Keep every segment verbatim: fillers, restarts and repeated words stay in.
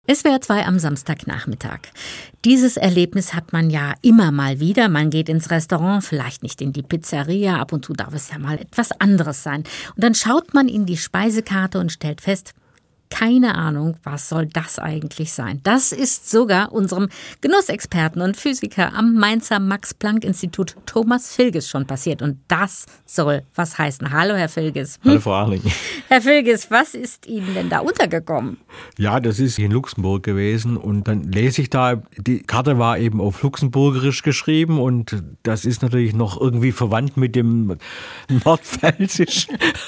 S W R zwei am Samstagnachmittag. Dieses Erlebnis hat man ja immer mal wieder. Man geht ins Restaurant, vielleicht nicht in die Pizzeria. Ab und zu darf es ja mal etwas anderes sein. Und dann schaut man in die Speisekarte und stellt fest, keine Ahnung, was soll das eigentlich sein? Das ist sogar unserem Genussexperten und Physiker am Mainzer Max-Planck-Institut Thomas Vilges schon passiert. Und das soll was heißen. Hallo, Herr Vilges. Hallo, Frau Arling. Herr Vilges, was ist Ihnen denn da untergekommen? Ja, das ist in Luxemburg gewesen. Und dann lese ich da, die Karte war eben auf Luxemburgerisch geschrieben. Und das ist natürlich noch irgendwie verwandt mit dem Nordpfälzisch.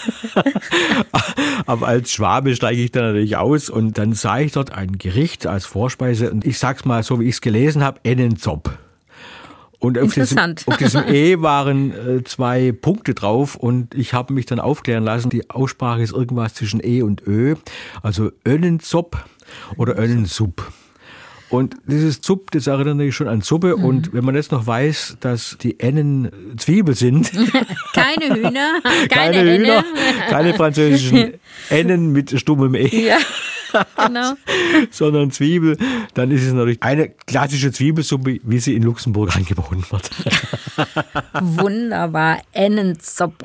Aber als Schwabe steige ich dann natürlich aus und dann sah ich dort ein Gericht als Vorspeise und ich sag's mal so, wie ich es gelesen habe, Ennenzopp. Und auf diesem, auf diesem E waren äh, zwei Punkte drauf und ich habe mich dann aufklären lassen, die Aussprache ist irgendwas zwischen E und Ö, also Ennenzopp oder Ennensupp. Und dieses Zupp, das erinnert mich schon an Suppe. Mhm. Und wenn man jetzt noch weiß, dass die Ennen Zwiebel sind. Keine Hühner, keine, keine Hühner, keine französischen Ennen mit stummem E. Ja, genau. Sondern Zwiebel, dann ist es natürlich eine klassische Zwiebelsuppe, wie sie in Luxemburg angeboten wird. Wunderbar, Ennenzopp.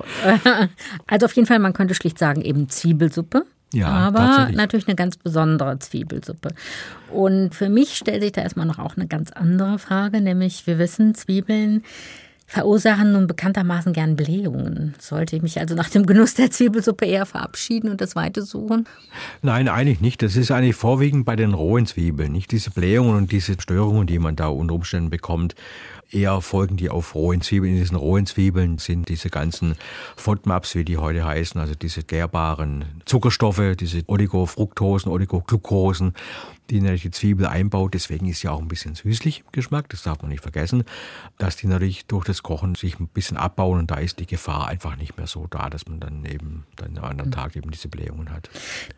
Also auf jeden Fall, man könnte schlicht sagen, eben Zwiebelsuppe. Ja, aber natürlich eine ganz besondere Zwiebelsuppe. Und für mich stellt sich da erstmal noch auch eine ganz andere Frage, nämlich wir wissen, Zwiebeln verursachen nun bekanntermaßen gern Blähungen. Sollte ich mich also nach dem Genuss der Zwiebelsuppe eher verabschieden und das Weite suchen? Nein, eigentlich nicht. Das ist eigentlich vorwiegend bei den rohen Zwiebeln. Nicht diese Blähungen und diese Störungen, die man da unter Umständen bekommt. Eher folgen die auf rohen Zwiebeln. In diesen rohen Zwiebeln sind diese ganzen FODMAPs, wie die heute heißen, also diese gärbaren Zuckerstoffe, diese Oligofructosen, Oligoglucosen, die natürlich die Zwiebel einbaut. Deswegen ist sie auch ein bisschen süßlich im Geschmack, das darf man nicht vergessen, dass die natürlich durch das Kochen sich ein bisschen abbauen und da ist die Gefahr einfach nicht mehr so da, dass man dann eben dann am anderen Tag eben diese Blähungen hat.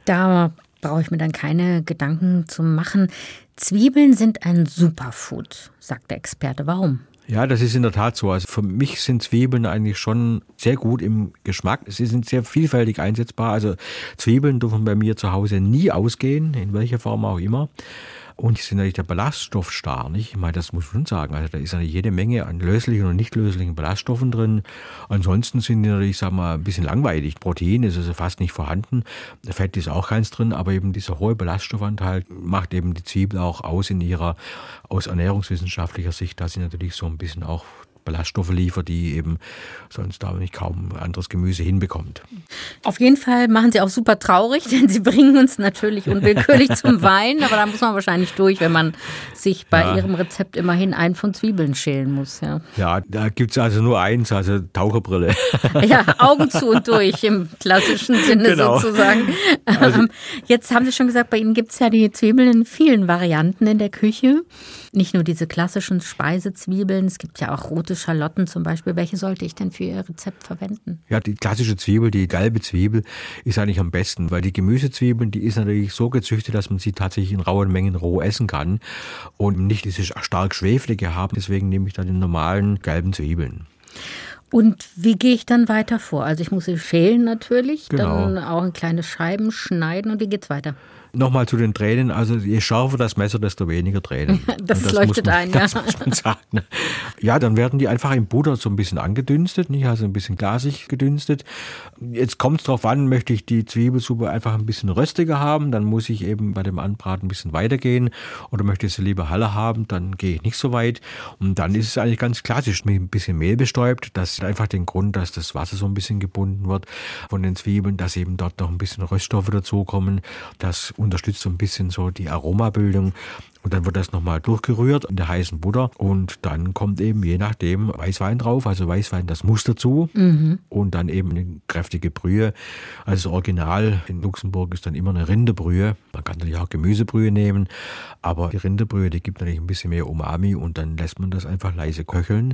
Da brauche ich mir dann keine Gedanken zu machen. Zwiebeln sind ein Superfood, sagt der Experte. Warum? Ja, das ist in der Tat so. Also für mich sind Zwiebeln eigentlich schon sehr gut im Geschmack. Sie sind sehr vielfältig einsetzbar. Also Zwiebeln dürfen bei mir zu Hause nie ausgehen, in welcher Form auch immer. Und die sind natürlich der Ballaststoff starr, nicht? Ich meine, das muss man schon sagen. Also da ist eine jede Menge an löslichen und nicht löslichen Ballaststoffen drin. Ansonsten sind die natürlich, sagen wir mal, ein bisschen langweilig. Protein ist also fast nicht vorhanden. Fett ist auch keins drin, aber eben dieser hohe Ballaststoffanteil macht eben die Zwiebel auch aus in ihrer, aus ernährungswissenschaftlicher Sicht, dass sie natürlich so ein bisschen auch Ballaststoffe liefert, die eben sonst da nicht kaum anderes Gemüse hinbekommt. Auf jeden Fall machen sie auch super traurig, denn sie bringen uns natürlich unwillkürlich zum Weinen, aber da muss man wahrscheinlich durch, wenn man sich bei ja. ihrem Rezept immerhin einen von Zwiebeln schälen muss. Ja, ja da gibt es also nur eins, also Taucherbrille. Ja, Augen zu und durch im klassischen Sinne genau. sozusagen. Also, jetzt haben Sie schon gesagt, bei Ihnen gibt es ja die Zwiebeln in vielen Varianten in der Küche. Nicht nur diese klassischen Speisezwiebeln, es gibt ja auch rote Schalotten zum Beispiel. Welche sollte ich denn für Ihr Rezept verwenden? Ja, die klassische Zwiebel, die gelbe Zwiebel, ist eigentlich am besten, weil die Gemüsezwiebeln, die ist natürlich so gezüchtet, dass man sie tatsächlich in rauen Mengen roh essen kann und nicht diese stark schweflige haben. Deswegen nehme ich dann die normalen gelben Zwiebeln. Und wie gehe ich dann weiter vor? Also ich muss sie schälen natürlich, genau. Dann auch in kleine Scheiben schneiden und wie geht's weiter? Nochmal zu den Tränen, also je schärfer das Messer, desto weniger Tränen. das, das leuchtet man, ein, ja. Das muss man sagen. Ja, dann werden die einfach im Butter so ein bisschen angedünstet, nicht? Also ein bisschen glasig gedünstet. Jetzt kommt es drauf an, möchte ich die Zwiebelsuppe einfach ein bisschen röstiger haben, dann muss ich eben bei dem Anbraten ein bisschen weitergehen. Oder möchte ich sie lieber heller haben, dann gehe ich nicht so weit. Und dann ist es eigentlich ganz klassisch mit ein bisschen Mehl bestäubt. Das hat einfach den Grund, dass das Wasser so ein bisschen gebunden wird von den Zwiebeln, dass eben dort noch ein bisschen Röststoffe dazukommen. Das unterstützt so ein bisschen so die Aromabildung. Und dann wird das nochmal durchgerührt in der heißen Butter und dann kommt eben je nachdem Weißwein drauf, also Weißwein, das muss dazu mhm. und dann eben eine kräftige Brühe. Also das Original in Luxemburg ist dann immer eine Rinderbrühe. Man kann natürlich auch Gemüsebrühe nehmen, aber die Rinderbrühe, die gibt natürlich ein bisschen mehr Umami und dann lässt man das einfach leise köcheln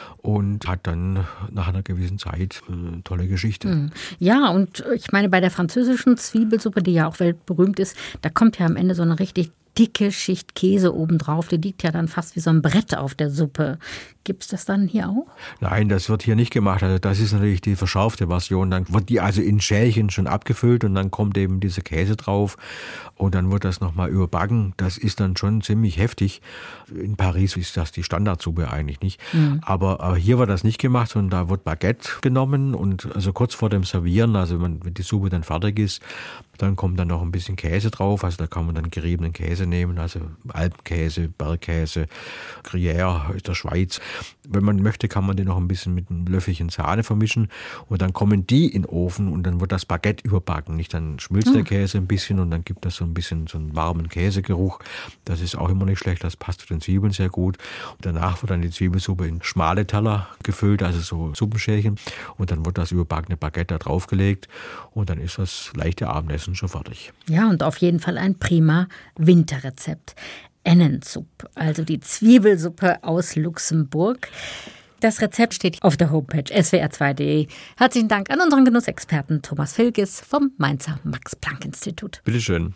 und hat dann nach einer gewissen Zeit eine tolle Geschichte. Mhm. Ja, und ich meine, bei der französischen Zwiebelsuppe, die ja auch weltberühmt ist, da kommt ja am Ende so eine richtig dicke Schicht Käse obendrauf. Die liegt ja dann fast wie so ein Brett auf der Suppe. Gibt es das dann hier auch? Nein, das wird hier nicht gemacht. Also das ist natürlich die verschaufte Version. Dann wird die also in Schälchen schon abgefüllt und dann kommt eben dieser Käse drauf und dann wird das nochmal überbacken. Das ist dann schon ziemlich heftig. In Paris ist das die Standardsuppe eigentlich nicht. Mhm. Aber, aber hier wird das nicht gemacht, sondern da wird Baguette genommen und also kurz vor dem Servieren, also wenn die Suppe dann fertig ist, dann kommt dann noch ein bisschen Käse drauf. Also da kann man dann geriebenen Käse nehmen, also Alpenkäse, Bergkäse, Gruyère aus der Schweiz. Wenn man möchte, kann man den noch ein bisschen mit einem Löffelchen Sahne vermischen und dann kommen die in den Ofen und dann wird das Baguette überbacken. Nicht, dann schmilzt der Käse ein bisschen und dann gibt das so ein bisschen so einen warmen Käsegeruch. Das ist auch immer nicht schlecht, das passt zu den Zwiebeln sehr gut. Und danach wird dann die Zwiebelsuppe in schmale Teller gefüllt, also so Suppenschälchen und dann wird das überbackene Baguette da draufgelegt und dann ist das leichte Abendessen schon fertig. Ja, und auf jeden Fall ein prima Winterrezept. Ennensup, also die Zwiebelsuppe aus Luxemburg. Das Rezept steht auf der Homepage s w r zwei punkt d e. Herzlichen Dank an unseren Genussexperten Thomas Filkes vom Mainzer Max-Planck-Institut. Bitteschön.